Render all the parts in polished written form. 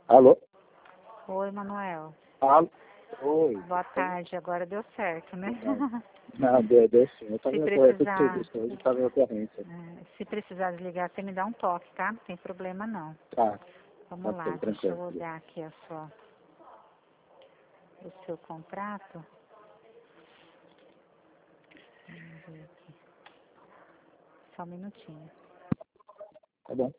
Alô? Oi, Manuel. Alô? Oi. Boa tarde. Agora deu certo, né? Não, deu sim. Eu estava Se na correta de precisar, serviço, hoje estava em ocorrência. se precisar desligar, você me dá um toque, tá? Não tem problema não. Tá, Vamos lá, ok, deixa eu tranquilo. olhar aqui o seu contrato. Vamos ver aqui. Só um minutinho. Tá bom.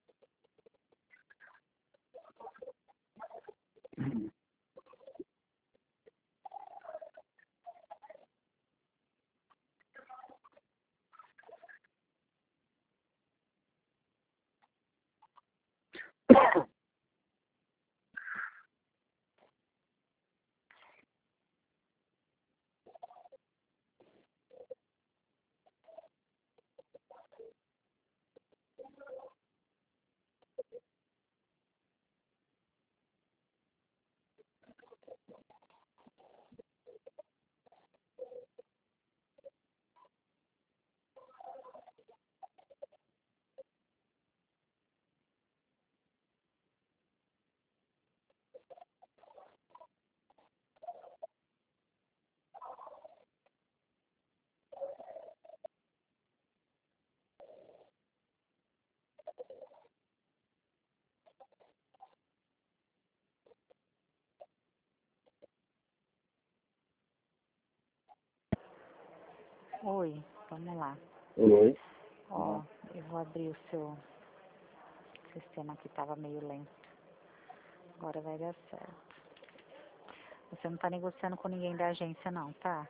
Oi, vamos lá. Oi. Ó, eu vou abrir o seu sistema que estava meio lento. Agora vai dar certo. Você não está negociando com ninguém da agência não, tá?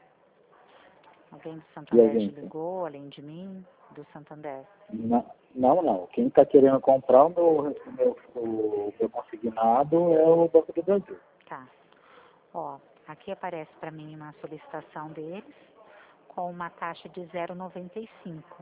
Alguém do E a Santander te gente? ligou, além de mim, do Santander? Não. Quem está querendo comprar o meu consignado é o Banco do Brasil. Tá. Ó, aqui aparece para mim uma solicitação deles com uma taxa de 0,95.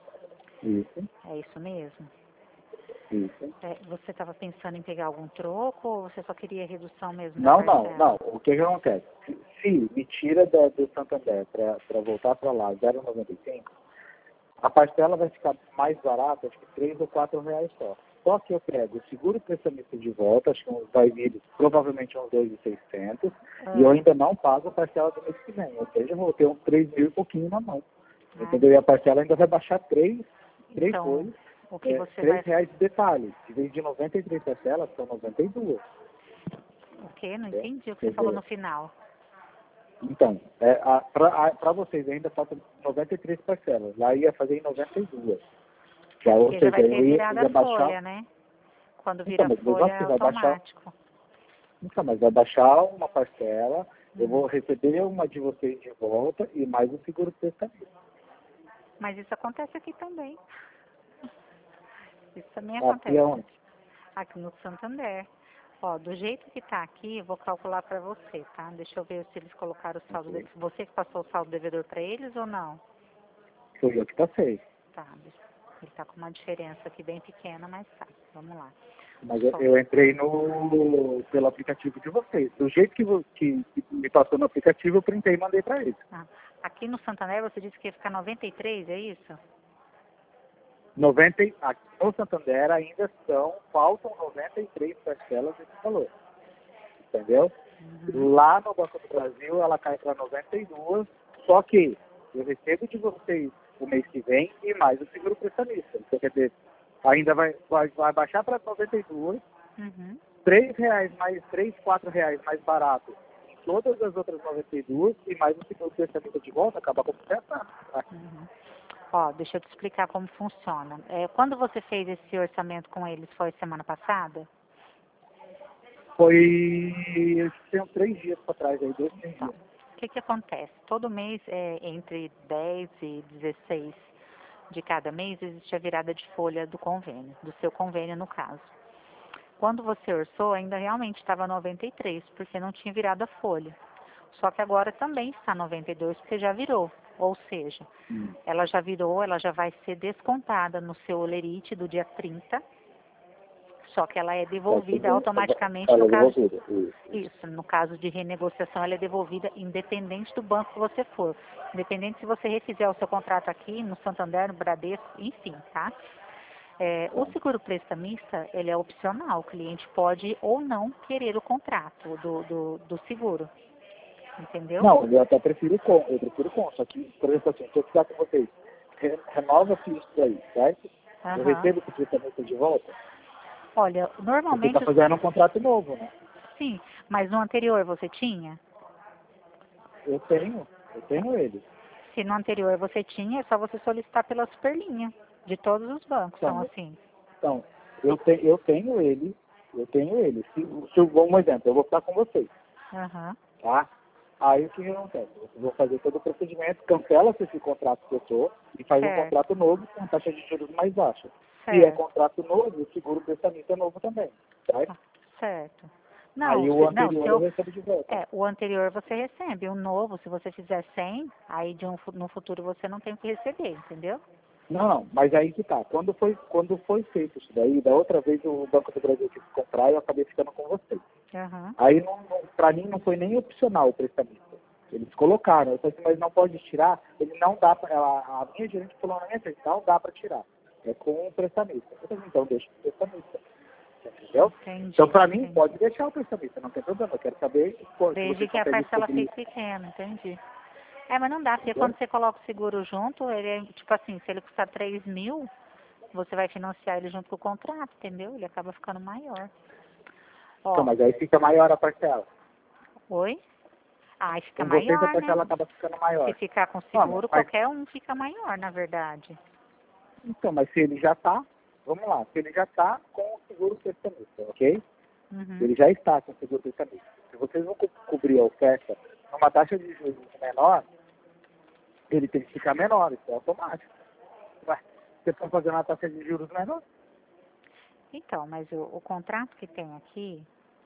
Isso, É isso mesmo? isso. Você estava pensando em pegar algum troco ou você só queria redução mesmo da Não. parcela? O que acontece? Se me tira do Santander para voltar para lá 0,95, a parcela vai ficar mais barata, acho que 3 ou 4 reais só. Só que eu pego o seguro prestamista de volta, acho que vai vir provavelmente uns 2.600, e eu ainda não pago a parcela do mês que vem. Ou seja, eu vou ter uns 3 mil e pouquinho na mão. Entendeu? E a parcela ainda vai baixar três Então, coisas, o que você 3 vai... reais de detalhe. Em vez de 93 parcelas, são 92. O quê? Não Entendeu? entendi o que Quer você falou dizer, no final. então, para vocês ainda faltam 93 parcelas. Lá ia fazer em 92. É Ou porque já vai seja, ter eu virado a ia baixar. folha, né? Quando Então, vira mas mesmo folha é assim vai baixar. automático. Então, mas vai baixar uma parcela, eu vou Hum. receber uma de vocês de volta e mais o seguro prestamento. Mas isso acontece aqui também. Isso também Aqui acontece. é onde? Aqui no Santander. Ó, do jeito que tá aqui, eu vou calcular para você, tá? Deixa eu ver se eles colocaram o saldo. Ok. Você que passou o saldo devedor para eles ou não? Foi eu que passei. Tá. Ele tá com uma diferença aqui bem pequena, mas tá. Vamos lá. Mas Só. eu entrei pelo aplicativo de vocês. Do jeito que me passou no aplicativo, eu printei e mandei para eles. Ah, aqui no Santander você disse que ia ficar 93, é isso? 90, aqui no Santander ainda faltam 93 parcelas desse valor. Entendeu? Uhum. Lá no Banco do Brasil ela cai para 92, só que eu recebo de vocês o mês que vem e mais o seguro prestamista. Então, quer dizer, ainda vai baixar para 92, Uhum. 3 reais mais, 3, 4 reais mais barato em todas as outras 92 e mais o seguro prestamista de volta, acaba compensando. Uhum. Ó, deixa eu te explicar como funciona. Quando você fez esse orçamento com eles, foi semana passada? Foi, tem uns 3 dias para trás aí, 2, 3 Então, dias. o que que acontece? Todo mês, entre 10 e 16 de cada mês, existe a virada de folha do convênio, do seu convênio no caso. Quando você orçou, ainda realmente estava 93, porque não tinha virado a folha. Só que agora também está 92, porque já virou. Ou seja, ela já virou, ela já vai ser descontada no seu olerite do dia 30, só que ela é devolvida automaticamente Ela no é caso. devolvida. Isso, no caso de renegociação, ela é devolvida independente do banco que você for. Independente se você refizer o seu contrato aqui, no Santander, no Bradesco, enfim, tá? O seguro prestamista, ele é opcional, o cliente pode ou não querer o contrato do seguro, entendeu? Não, eu até prefiro com, só que, por exemplo assim, se eu ficar com vocês, renova-se isso daí, certo? Eu Aham. recebo esse prestamento de volta, Olha, você normalmente, está fazendo um contrato novo, né? sim, mas no anterior você tinha? Eu tenho ele. Se no anterior você tinha, é só você solicitar pela Superlinha, de todos os bancos, são Então, assim. então eu tenho ele, vamos um exemplo, eu vou ficar com vocês, Aham, tá? Aí o que acontece? Eu vou fazer todo o procedimento, cancela-se esse contrato que eu estou e faz um certo, contrato novo com taxa de juros mais baixa. Se é certo, contrato novo, o seguro prestamento é novo também, certo? ah, certo. Não, Aí o não, anterior eu recebo de volta. o anterior você recebe, o novo, se você fizer 100, aí no futuro você não tem que receber, entendeu? Não, mas aí que tá. Quando foi feito isso daí, da outra vez o Banco do Brasil quis comprar e eu acabei ficando com vocês. Aham, Aí, para mim, não foi nem opcional o prestamento. Eles colocaram, eu falei assim, mas não pode tirar, ele não dá para, a minha gerente falou na minha frente, não dá para tirar. É com o prestamista. Eu falei, então deixa o prestamista. Entendeu? entendi, Então, para mim, entendi. pode deixar o prestamista, não tem problema. Eu quero saber se Desde vocês que a conseguem parcela cobrir, fique pequena, entendi. Mas não dá, porque entendeu? quando você coloca o seguro junto, ele é, tipo assim, se ele custar 3.000, você vai financiar ele junto com o contrato, entendeu? Ele acaba ficando maior. Então, Ó, mas aí fica maior a parcela. oi? Aí fica Com vocês a maior, né? parcela acaba ficando Se maior. ficar com Ah, seguro, mas, qualquer um fica maior, na verdade. então, mas se ele já está, vamos lá, se ele já está com o seguro prestamista, ok? Uhum. Ele já está com o seguro prestamista. Se vocês vão cobrir a oferta numa taxa de juros menor, ele tem que ficar menor, isso é automático. Ué, vocês estão fazendo uma taxa de juros menor? Então, mas o contrato que tem aqui,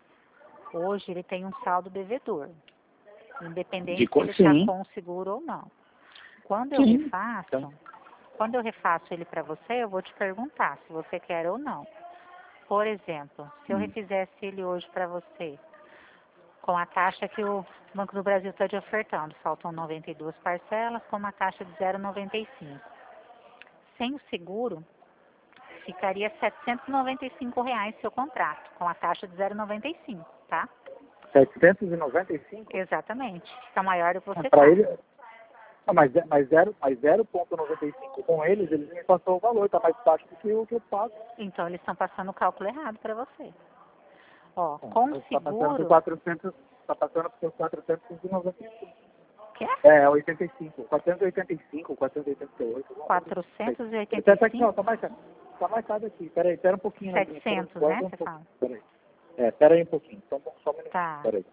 hoje ele tem um saldo devedor, independente se ele está Sim, com o seguro ou não. Quando eu sim. refaço, Então, quando eu refaço ele para você, eu vou te perguntar se você quer ou não. Por exemplo, se eu refizesse ele hoje para você, com a taxa que o Banco do Brasil está te ofertando, faltam 92 parcelas com uma taxa de 0,95. Sem o seguro, ficaria R$ 795 seu contrato, com a taxa de 0,95, tá? 795? Exatamente. Fica maior do que você Para ele, paga. mas 0,95 com eles me passou o valor, está mais baixo do que o que eu pago. Então, eles estão passando o cálculo errado para você. Ó, Então, com o está passando por seguro, 400, está passando por 495. que é É, 85, 485, 488. Alguma coisa assim. Ele tá aqui, ó, 485, tá mais tarde aqui. Pera um pouquinho, Nadinha. 700, né, Guarda um você pouquinho. fala? Peraí. Pera aí um pouquinho. Só um minutinho. Tá. Peraí.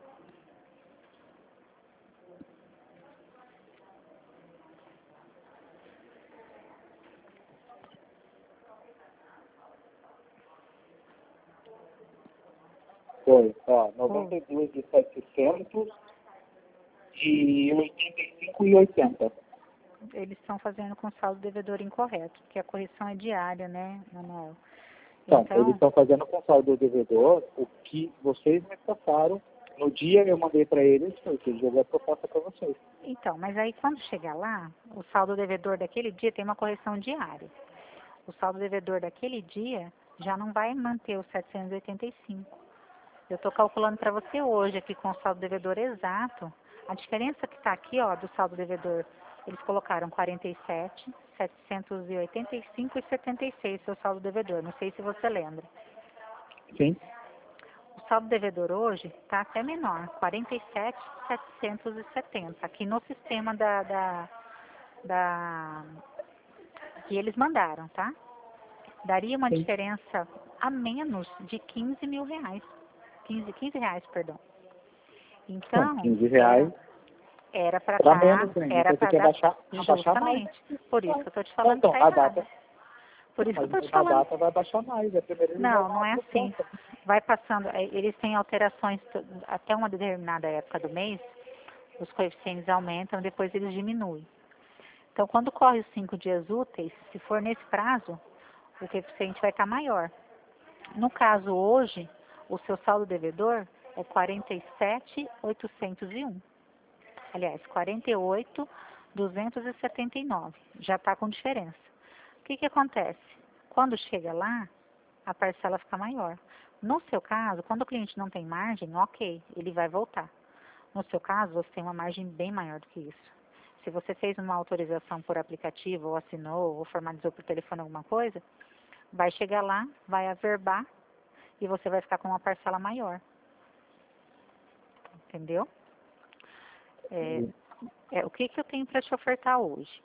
Foi, ó, 92 de 700 de 85 e 80. Eles estão fazendo com saldo devedor incorreto, porque a correção é diária, né, Manuel? Então, eles Então, estão fazendo com o saldo devedor o que vocês me passaram. No dia eu mandei para eles, foi que eles jogaram a proposta para vocês. mas aí quando chegar lá, o saldo devedor daquele dia tem uma correção diária. O saldo devedor daquele dia já não vai manter os 785. Eu estou calculando para você hoje aqui com o saldo devedor exato. A diferença que está aqui, ó, do saldo devedor, eles colocaram 47, 785 e 76, seu saldo devedor. Não sei se você lembra. Sim. O saldo devedor hoje está até menor, 47.770, aqui no sistema da que eles mandaram, tá? Daria uma Sim. diferença a menos de 15 mil reais. 15 reais, perdão. Então, Então, 15 reais era para para estar, menos ainda. era Então você para quer dar abaixar mais. justamente. Por isso que eu estou te falando que Então, está a errado. data, Por isso que eu estou te na falando. data vai baixar mais. É primeiro eles Não, vão dar não uma é assim. proposta. Vai passando, eles têm alterações até uma determinada época do mês, os coeficientes aumentam, depois eles diminuem. Então, quando corre os 5 dias úteis, se for nesse prazo, o coeficiente vai estar maior. No caso hoje, o seu saldo devedor é 47.801. Aliás, 48.279. Já está com diferença. O que acontece? Quando chega lá, a parcela fica maior. No seu caso, quando o cliente não tem margem, ok, ele vai voltar. No seu caso, você tem uma margem bem maior do que isso. Se você fez uma autorização por aplicativo, ou assinou, ou formalizou por telefone alguma coisa, vai chegar lá, vai averbar e você vai ficar com uma parcela maior. Entendeu? O que eu tenho para te ofertar hoje?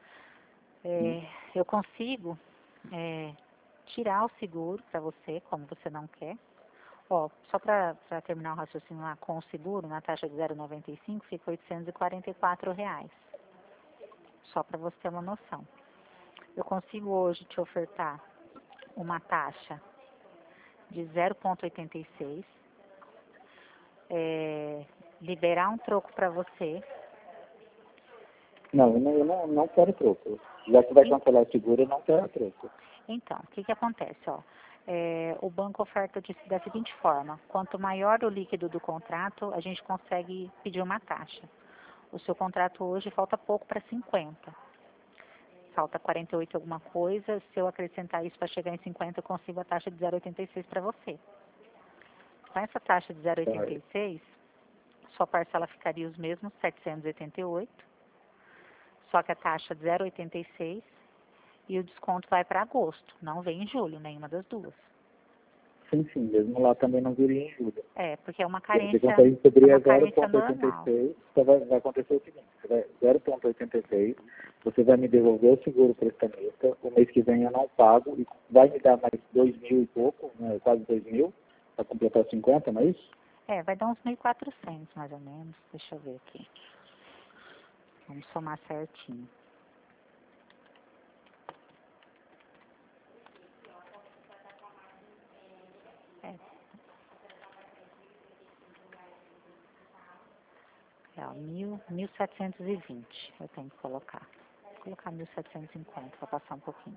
Eu consigo tirar o seguro para você, como você não quer. Ó, só para terminar o raciocínio lá, com o seguro, na taxa de 0,95, fica R$ 844. Só para você ter uma noção. Eu consigo hoje te ofertar uma taxa de 0,86, liberar um troco para você. Não, eu não quero troco. Já que vai cancelar o seguro, eu não quero troco. Então, o que acontece? Ó? O banco oferta da seguinte forma: quanto maior o líquido do contrato, a gente consegue pedir uma taxa. O seu contrato hoje falta pouco para 50. Falta 48 alguma coisa. Se eu acrescentar isso para chegar em 50, eu consigo a taxa de 0,86 para você. Com essa taxa de 0,86, sua parcela ficaria os mesmos 788, só que a taxa de 0,86 e o desconto vai para agosto, não vem em julho, nenhuma das duas. Sim, mesmo lá também não viria em julho. Porque é uma carência, você consegue cobrir é a uma carência normal. 0,86, então vai acontecer o seguinte, 0,86, você vai me devolver o seguro prestamista, o mês que vem eu não pago, e vai me dar mais 2.000 e pouco, né, quase 2.000, para completar 50, não é isso? Vai dar uns 1.400 mais ou menos, deixa eu ver aqui. Vamos somar certinho. Ó, 1.720 eu tenho que colocar. Vou colocar 1.750, vou passar um pouquinho.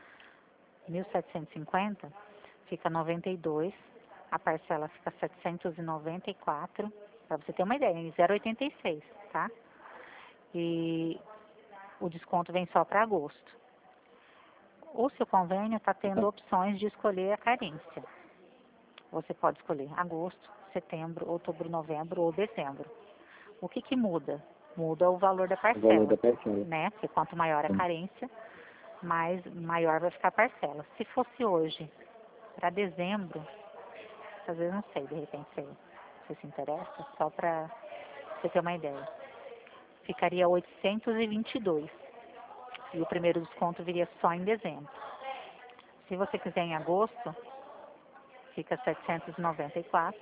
1.750 fica 92, a parcela fica 794, para você ter uma ideia, em 0,86, tá? E o desconto vem só para agosto. O seu convênio está tendo opções de escolher a carência. Você pode escolher agosto, setembro, outubro, novembro ou dezembro. O que muda? Muda o valor da parcela, O valor da parcela. né? Porque quanto maior a carência, maior vai ficar a parcela. Se fosse hoje, para dezembro, às vezes não sei, de repente você se interessa, só para você ter uma ideia. Ficaria 822 e o primeiro desconto viria só em dezembro. Se você quiser em agosto, fica 794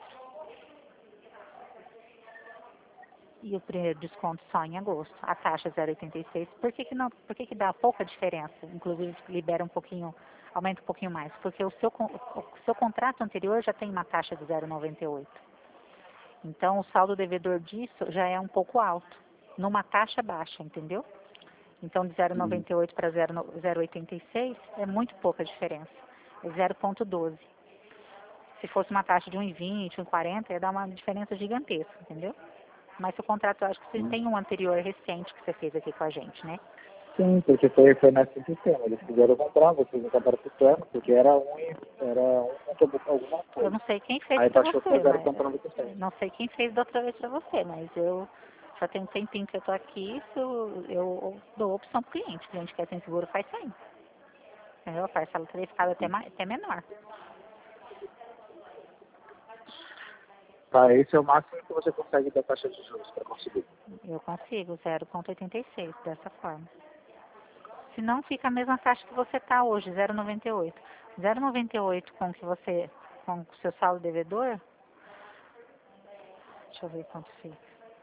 e o primeiro desconto só em agosto. A taxa 0,86. Por que dá pouca diferença? Inclusive libera um pouquinho, aumenta um pouquinho mais, porque o seu contrato anterior já tem uma taxa de 0,98. Então o saldo devedor disso já é um pouco alto, numa taxa baixa, entendeu? Então de 0,98 para 0,86 é muito pouca diferença, é 0,12. Se fosse uma taxa de 1,20, 1,40, ia dar uma diferença gigantesca, entendeu? Mas o contrato, eu acho que você tem um anterior recente que você fez aqui com a gente, né? Sim, porque foi nesse sistema. Eles quiseram comprar, vocês acabaram ficando, porque era sobre alguma coisa. Eu não sei quem fez Aí pra baixou você, para mas 0,96. não sei quem fez da outra vez pra você, mas eu já tenho um tempinho que eu tô aqui, eu dou opção pro cliente. O cliente quer sem seguro, faz sem. Entendeu? A parcela teria ficado até menor. Tá, esse é o máximo que você consegue da taxa de juros para conseguir. Eu consigo 0,86 dessa forma. Se não, fica a mesma taxa que você está hoje, 0,98. 0,98 com o seu saldo devedor, deixa eu ver quanto fica.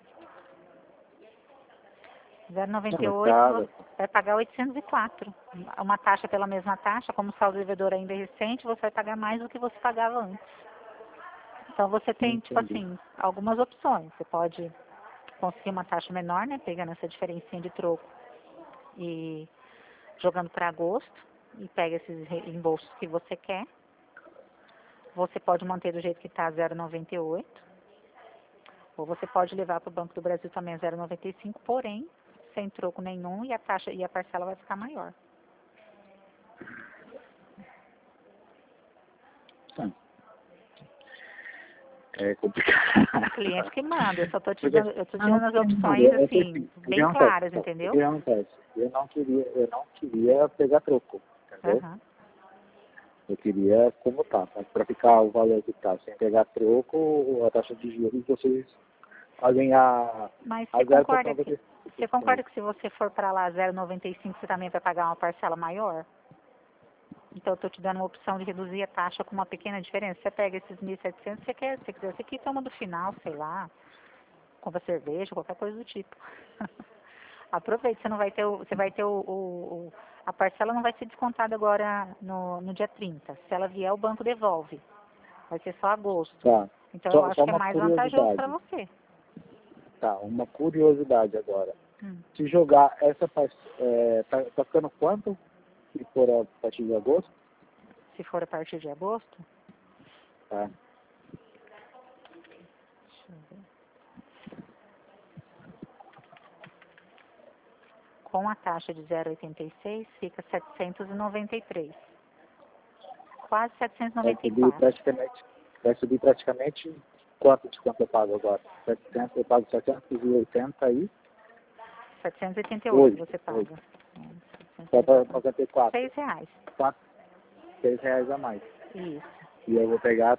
0,98 você vai pagar 804. Uma taxa pela mesma taxa, como o saldo devedor ainda é recente, você vai pagar mais do que você pagava antes. Então você tem, tipo assim, algumas opções. Você pode conseguir uma taxa menor, né, pegando essa diferencinha de troco e jogando para agosto e pega esses reembolsos que você quer. Você pode manter do jeito que está 0,98. Ou você pode levar para o Banco do Brasil também a 0,95, porém sem troco nenhum e a taxa e a parcela vai ficar maior. É complicado. O cliente que manda, eu só tô te Porque, dando, eu tô te não, dando as sim, opções, eu sei assim, o que bem acontece, claras, o entendeu? que acontece? Eu não queria pegar troco, entendeu? Aham. Eu queria como tá, mas para ficar o valor que tá, sem pegar troco, a taxa de juros, vocês fazem Mas a você 0,95%. concorda que se você for para lá 0,95 você também vai pagar uma parcela maior? Então eu tô te dando uma opção de reduzir a taxa com uma pequena diferença. Você pega esses 1.700, você quiser, você quita uma do final, sei lá, compra cerveja, qualquer coisa do tipo. Aproveite, você não vai ter você vai ter a parcela não vai ser descontada agora no dia 30. Se ela vier, o banco devolve. Vai ser só agosto. Tá. Então eu acho Só que é uma mais vantajoso para curiosidade. você. Tá, uma curiosidade agora. Hum. Se jogar essa tá ficando quanto? Se for a partir de agosto? Se for a partir de agosto, Tá. deixa eu ver. Com a taxa de 0,86 fica 793. Quase Vai subir praticamente quanto de quanto eu pago agora? 700, eu pago 780 aí. 788 você paga. Só para 94. R$ 6. 6 reais a mais. Isso. E eu vou pegar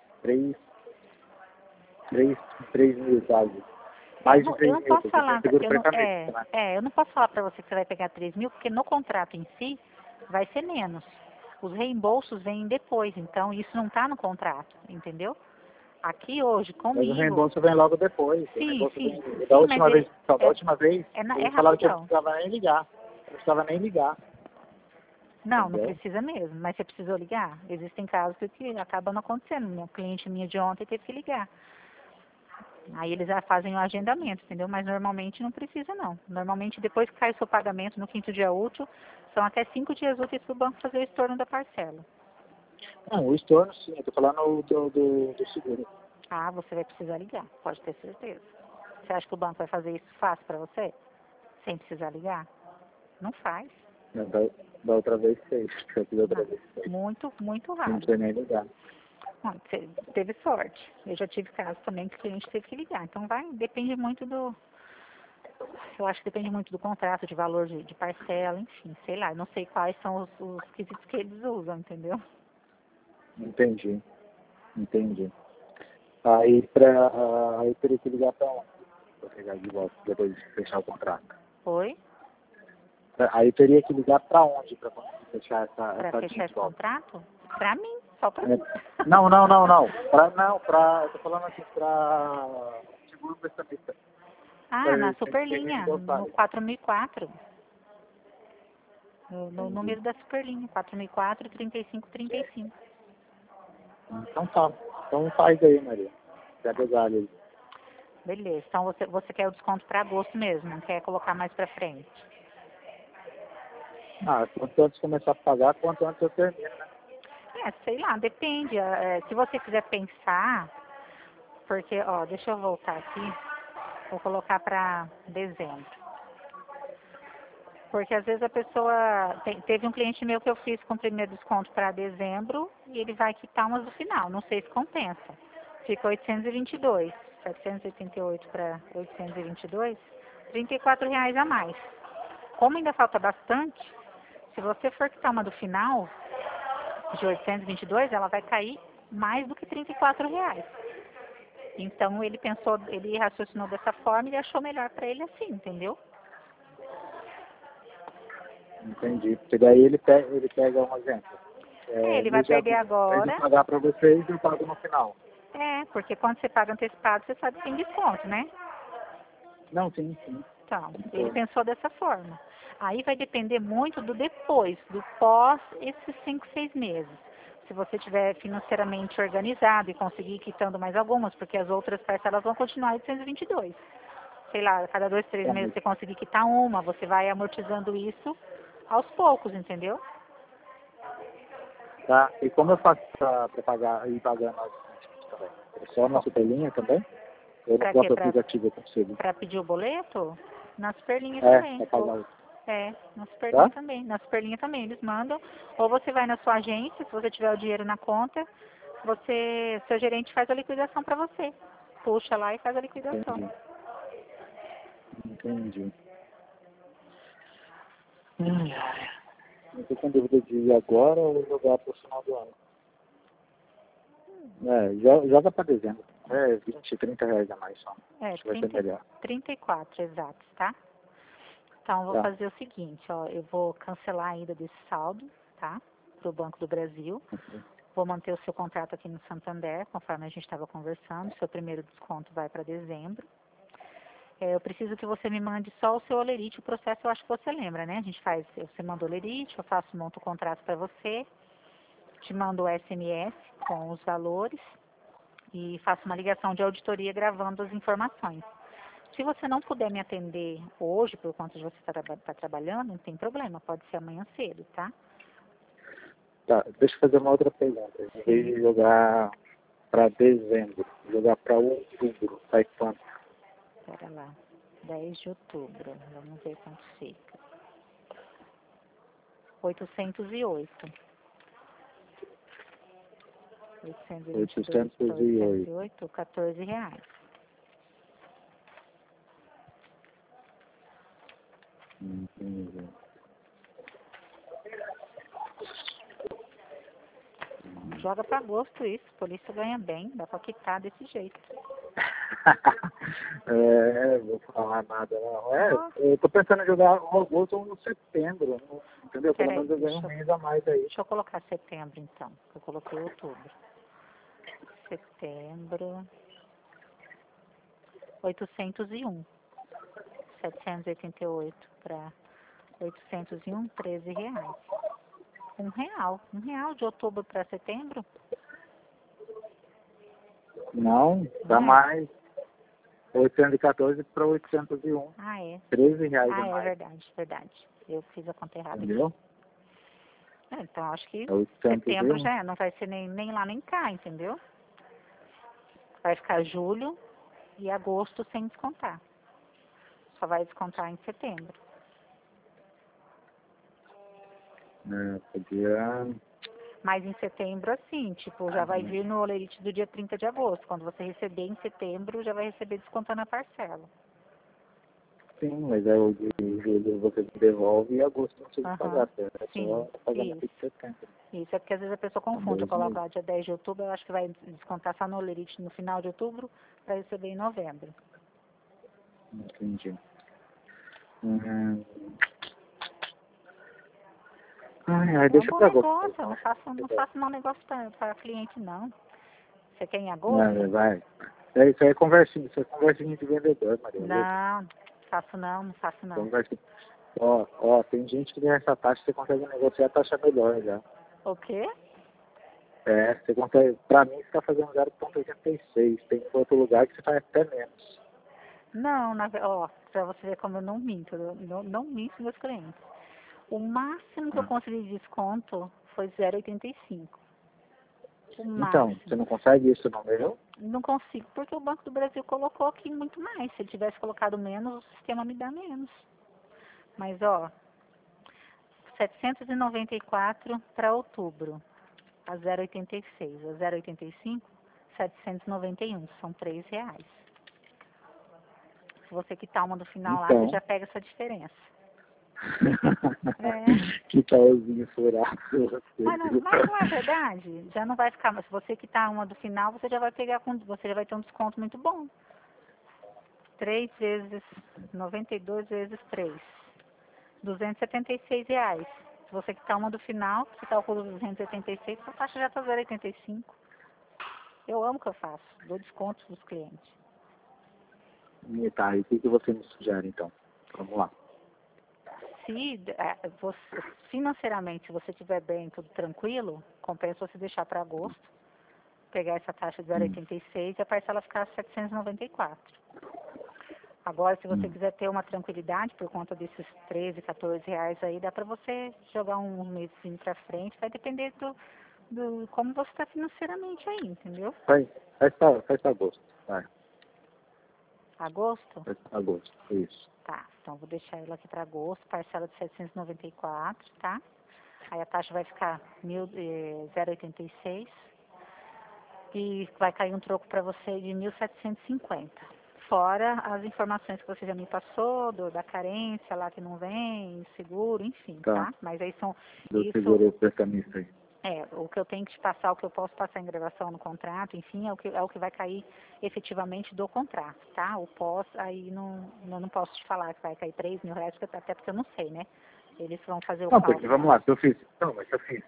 3 mil quase. Mais de 3 Eu não mil, posso porque tem falar, seguro precamédico, né? eu não posso falar para você que você vai pegar 3 mil, porque no contrato em si vai ser menos. Os reembolsos vêm depois, então isso não está no contrato, entendeu? Aqui hoje, Mas o comigo, reembolso vem logo depois. O sim, reembolso sim, vem da sim, mas última vez, só da última vez, é eles falaram que eu não rapidão. precisava nem ligar. Eu não precisava nem ligar, Não, não entendeu? precisa mesmo, mas você precisou ligar. Existem casos que acabam não acontecendo. Uma cliente minha de ontem teve que ligar. Aí eles já fazem o agendamento, entendeu? Mas normalmente não precisa não. Normalmente depois que cai o seu pagamento no 5º dia útil, são até 5 dias úteis para o banco fazer o estorno da parcela. Não, o estorno sim, eu tô falando do seguro. Ah, você vai precisar ligar, pode ter certeza. Você acha que o banco vai fazer isso fácil para você? Sem precisar ligar? Não faz. Da outra vez fez, eu fiz outra Não. vez fez. Muito, muito Não raro. precisa nem ligar. Não, você teve sorte. Eu já tive casos também que o cliente teve que ligar. Então depende muito eu acho que depende muito do contrato, de valor de parcela, enfim, sei lá. Eu não sei quais são os quesitos que eles usam, entendeu? Entendi. Aí teria que ligar pra onde? Pra pegar de volta, depois de fechar o contrato. Oi? Aí teria que ligar pra onde pra conseguir fechar Para essa fechar linha de esse volta? contrato? Para mim, só para mim. Não. Eu tô falando assim, pra seguro prestamista. Ah, na Tem que ser Superlinha, no reembolsado. 4004. No Entendi. número da Superlinha, 4004 3535. Então tá. Então faz aí, Maria. Pega o galho aí. Beleza. Então você quer o desconto para agosto mesmo, não quer colocar mais para frente? Quanto antes começar a pagar, quanto antes eu termino, né? Sei lá, depende. Se você quiser pensar, porque, ó, deixa eu voltar aqui, vou colocar para dezembro. Porque às vezes a pessoa. Teve um cliente meu que eu fiz com o primeiro desconto para dezembro e ele vai quitar umas no final. Não sei se compensa. Fica 822. 788 para 822, R$ 34 a mais. Como ainda falta bastante, se você for quitar uma do final, de 822, ela vai cair mais do que R$ 34. Então ele raciocinou dessa forma e achou melhor para ele assim, entendeu? Entendi. Porque daí ele pega um exemplo. Ele vai Mês de perder agosto. Ao invés de agora. pagar para vocês, eu pago no final. Porque quando você paga antecipado, você sabe que tem desconto, né? Não, sim. Então, ele pensou dessa forma. Aí vai depender muito do depois, do pós esses 5, 6 meses. Se você estiver financeiramente organizado e conseguir ir quitando mais algumas, porque as outras parcelas vão continuar 822. Sei lá, a cada 2, 3 meses você conseguir quitar uma, você vai amortizando isso aos poucos, entendeu? Tá? E como eu faço para pagar e pagando as contas também? É só na Superlinha também? Ou no Para quê? próprio aplicativo eu consigo? Para pedir o boleto? Na Superlinha Para também. pagar o... Na Superlinha Tá? também. Na Superlinha também eles mandam. Ou você vai na sua agência, se você tiver o dinheiro na conta, seu gerente faz a liquidação para você. Puxa lá e faz a liquidação. Entendi. Ai, ai. Eu tô com dúvida de ir agora ou jogar pro final do ano. Joga pra dezembro. 20, 30 reais a mais só. Acho que vai ser melhor. 34 exatos, tá? Então, eu vou Tá. fazer o seguinte, ó. Eu vou cancelar a ida desse saldo, tá? Pro Banco do Brasil. Vou manter o seu contrato aqui no Santander, conforme a gente estava conversando. Seu primeiro desconto vai para dezembro. Eu preciso que você me mande só o seu olerite. O processo eu acho que você lembra, né? A gente faz, você manda o olerite, eu monto o contrato para você, te mando o SMS com os valores e faço uma ligação de auditoria gravando as informações. Se você não puder me atender hoje, por conta de você estar trabalhando, não tem problema, pode ser amanhã cedo, tá? Tá, deixa eu fazer uma outra pergunta. Em vez de jogar para dezembro, jogar para outubro, sai quanto? Espera lá, 10 de outubro, vamos ver quanto fica. 808. 808, 14 reais. Entendi. Joga para agosto isso, a polícia ganha bem, dá para quitar desse jeito. Vou falar nada não. Eu tô pensando em jogar no agosto ou no setembro, entendeu? Pelo menos eu ganho um mês a mais aí. Deixa eu colocar setembro então, eu coloquei outubro. Setembro, 801. 788 para 801, 13 reais. R$1 de outubro para setembro? Não, dá mais. 814 para 801. Ah, é. 13 reais a mais. Verdade. Eu fiz a conta errada. Entendeu? Então, acho que 801. setembro já não vai ser nem lá nem cá, entendeu? Vai ficar julho e agosto sem descontar. Só vai descontar em setembro. Podia... Mas em setembro, assim, tipo, já vai vir no olerite do dia 30 de agosto. Quando você receber em setembro, já vai receber descontando a parcela. Sim, mas é o de julho você devolve e agosto não precisa pagar. É Sim, só pagamento de setembro. Isso é porque às vezes a pessoa confunde. Eu coloco lá dia 10 de outubro, eu acho que vai descontar só no olerite no final de outubro para receber em novembro. Entendi. Deixa pra agosto. Eu não faço mau negócio para cliente, não. Você quer em agosto? Vai. Isso aí é conversinha de vendedor, Maria. Não faço não. Conversinha. Tem gente que tem essa taxa, você consegue negociar a taxa melhor já. O quê? Você consegue, pra mim, você está fazendo 0,86. Tem outro lugar que você faz até menos. Não, pra você ver como eu não minto. Eu não minto meus clientes. O máximo que eu consegui de desconto foi 0,85. Então, você não consegue isso no meu? Não consigo, porque o Banco do Brasil colocou aqui muito mais. Se ele tivesse colocado menos, o sistema me dá menos. Mas, 794 para outubro, a 0,86. A 0,85, 791. São R$3. Se você quitar uma do final lá, você já pega essa diferença. Que talzinho furado. Mas não é verdade? Já não vai ficar, mas se você quitar uma do final, você já vai ter um desconto muito bom. 3 vezes 92 vezes 3. R$276. Se você quitar uma do final, você calcula 286, a taxa já está 0,85. Eu amo o que eu faço, dou descontos dos clientes. Tá, e o que você me sugere então? Vamos lá. Financeiramente, se você estiver bem, tudo tranquilo, compensa você deixar para agosto, pegar essa taxa de 0,86 e a parcela ficar 794. Agora, se você quiser ter uma tranquilidade por conta desses 13, 14 reais aí, dá para você jogar um mêsinho para frente, vai depender do como você está financeiramente aí, entendeu? Faz para agosto, vai. Agosto? Faz para agosto, isso. Tá, então vou deixar ela aqui para agosto, parcela de 794, tá? Aí a taxa vai ficar 0,86. E vai cair um troco para você de 1.750. Fora as informações que você já me passou, da carência lá que não vem, seguro, enfim, tá? Mas aí são... Do seguro prestamista aí. O que eu tenho que te passar, o que eu posso passar em gravação no contrato, enfim, é o que vai cair efetivamente do contrato, tá? O pós, aí não posso te falar que vai cair R$3.000, até porque eu não sei, né? Eles vão fazer o Não, cálculo. porque, vamos lá, se eu fiz, não, mas eu fiz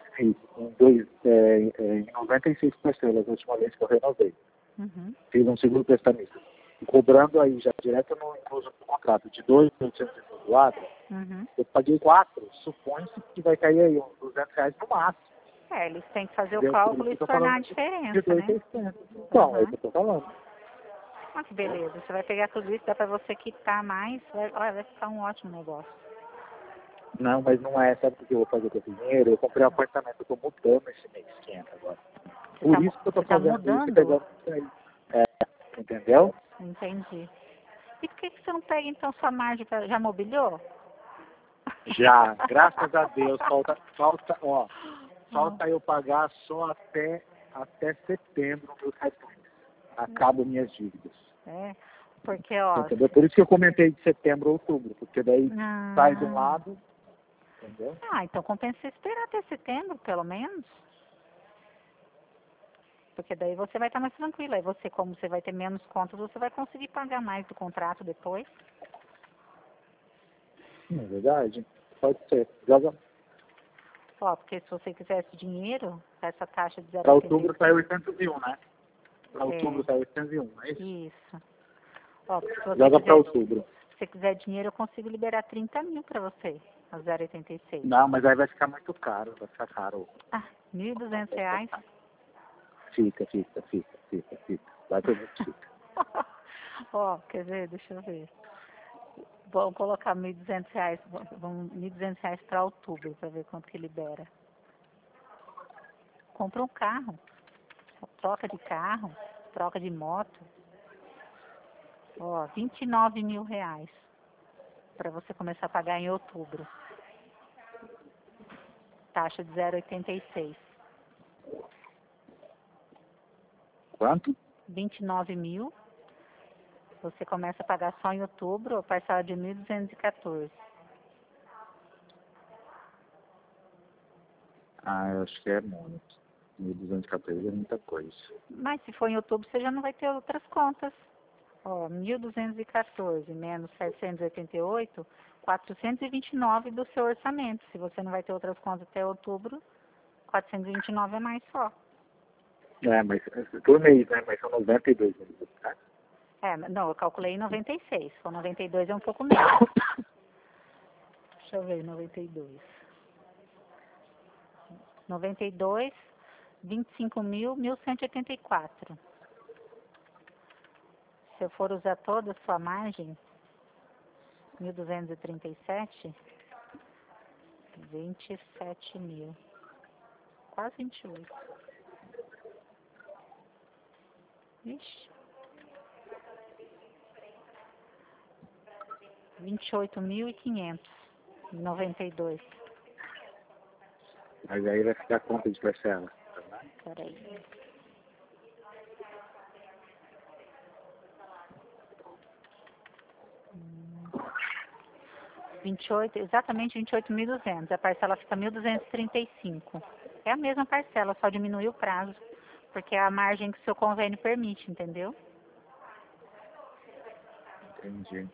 em 96 parcelas a última vez que eu renovei. Uhum. Fiz um seguro prestamista. Cobrando aí já direto no incluso do contrato de 2.800 doado, eu paguei 4. Supõe-se que vai cair aí uns R$200 no máximo. Eles têm que fazer o Entendeu? cálculo Por e isso que eu tô tornar a falando diferença, de né? 2.600. Então, é o que eu tô falando. Ah, que beleza. Você vai pegar tudo isso, dá pra você quitar mais, vai ficar um ótimo negócio. Não, mas não é, sabe o que eu vou fazer com esse dinheiro? Eu comprei um apartamento, eu tô mudando esse mês que entra agora. Por isso que eu tô fazendo mudando? isso e pegando isso aí. Entendeu? Entendi. E por que você não pega então sua margem, já mobiliou? Já, graças a Deus, falta eu pagar só até setembro meus cartões. Acabo minhas dívidas. Porque, ó... Entendeu? Por isso que eu comentei de setembro a outubro, porque daí sai de um lado, entendeu? Então compensa você esperar até setembro, pelo menos. Porque daí você vai estar mais tranquila. Aí você, como você vai ter menos contas, você vai conseguir pagar mais do contrato depois. É verdade. Pode ser. Joga. Porque se você quisesse dinheiro, essa taxa de 0,85... Para outubro sai 801, né? Para outubro sai 801, não é isso? Isso. Se você Joga para outubro. Se você quiser dinheiro, eu consigo liberar 30 mil para você, a 0,86. Não, mas aí vai ficar muito caro, vai ficar caro. R$1.200? Fica. Vai ter muito fica. Quer ver? Deixa eu ver. Vamos colocar R$1.200. Vamos R$1.200 para outubro, para ver quanto que libera. Compra um carro. Troca de carro. Troca de moto. R$29.000. Para você começar a pagar em outubro. Taxa de 0,86. Quanto? 29.000. Você começa a pagar só em outubro, a parcela de 1.214. Eu acho que é muito. 1.214 é muita coisa. Mas se for em outubro, você já não vai ter outras contas. 1.214 menos 788, 429 do seu orçamento. Se você não vai ter outras contas até outubro, 429 é mais só. Mas por mês, né? Mas são 92 meses, tá? Não, eu calculei em 96. Se for 92 é um pouco menos. Deixa eu ver, 92. 92, 25.000, 1.184. Se eu for usar toda a sua margem, 1.237, 27 mil. Quase 28. Ixi. 28.500. 92. Mas aí vai ficar conta de parcela. Peraí. Exatamente 28.200. A parcela fica 1.235. É a mesma parcela, só diminui o prazo. Porque é a margem que o seu convênio permite, entendeu? Entendi.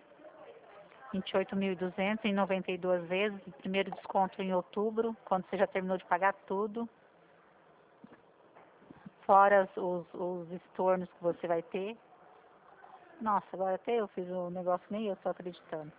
28.200 em 92 vezes. Primeiro desconto em outubro, quando você já terminou de pagar tudo. Fora os estornos que você vai ter. Nossa, agora até eu fiz o negócio, nem eu estou acreditando.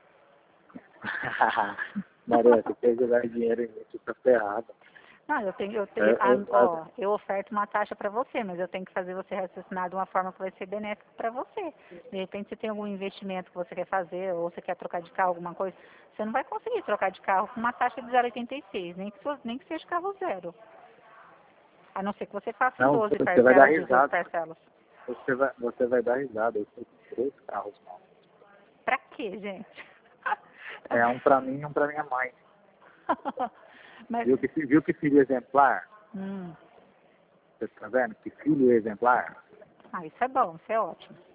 Maria, você quer jogar dinheiro em mim, você tá ferrado. Não, eu oferto uma taxa para você, mas eu tenho que fazer você raciocinar de uma forma que vai ser benéfica para você. De repente você tem algum investimento que você quer fazer, ou você quer trocar de carro, alguma coisa, você não vai conseguir trocar de carro com uma taxa de 0,86, nem que seja carro zero. A não ser que você faça em 12 você vai dar parcelas, 18 risada. parcelas. Você vai dar risada, eu tenho 3 carros, não. Pra quê, gente? Um pra mim e um pra minha mãe. Mas... Viu que filho exemplar? Você está vendo? Que filho exemplar. Ah, isso é bom, isso é ótimo.